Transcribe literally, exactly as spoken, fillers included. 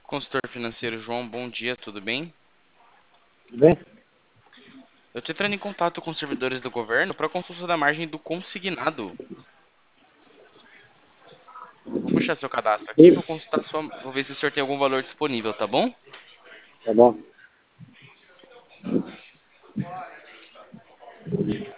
Consultor financeiro João, bom dia, tudo bem? Tudo bem? Eu estou entrando em contato com os servidores do governo para consulta da margem do consignado. Vou puxar seu cadastro aqui, Sim, vou consultar sua, vou ver se o senhor tem algum valor disponível, tá bom? tá bom.